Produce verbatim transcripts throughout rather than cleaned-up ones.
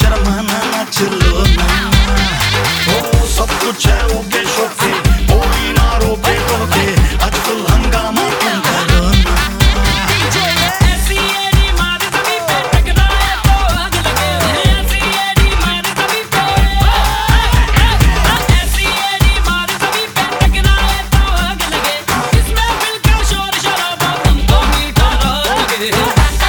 शर्माना नाच लो ना, ओ सब कुछ है ओके शोके, कोई ना रोके टोके, आज फुल हंगामा तुम करो ना। ऐसी एडी मार सभी पे टकराए तो आग लगे, ऐसी एडी मार सभी पे, ऐसी एडी मार सभी पे टकराए तो आग लगे, इसमें दिल का शोर शराबा तुमको मीठा राग लगे।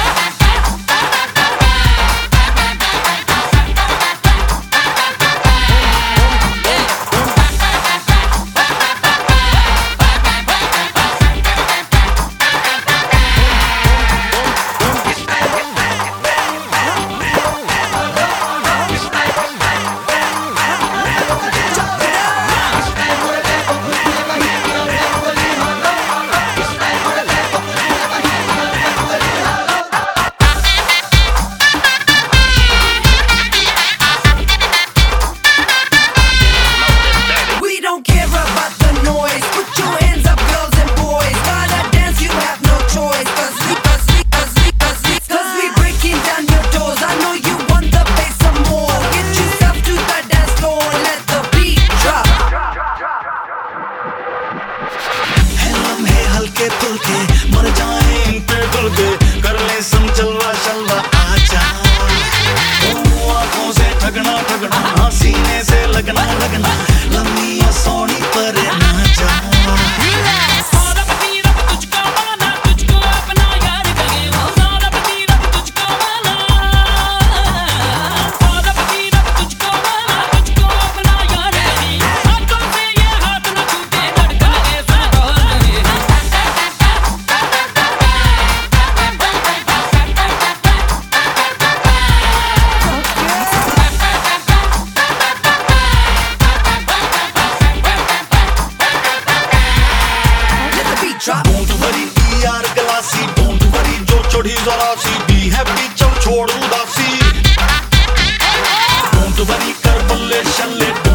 हल्के फुल्के मर जाए इन पे डुल के, कर ले सम चलवा चलवा आजा, ओ आंखों से ठगना ठगना, सीने से लगना लगना, लम्बी या सोनी पर ना जा। Don't worry यार गलासी, don't worry जो चढ़ी जरा सी, be happy चल छोड़ उदासी, don't worry कर बल्ले शल्ले।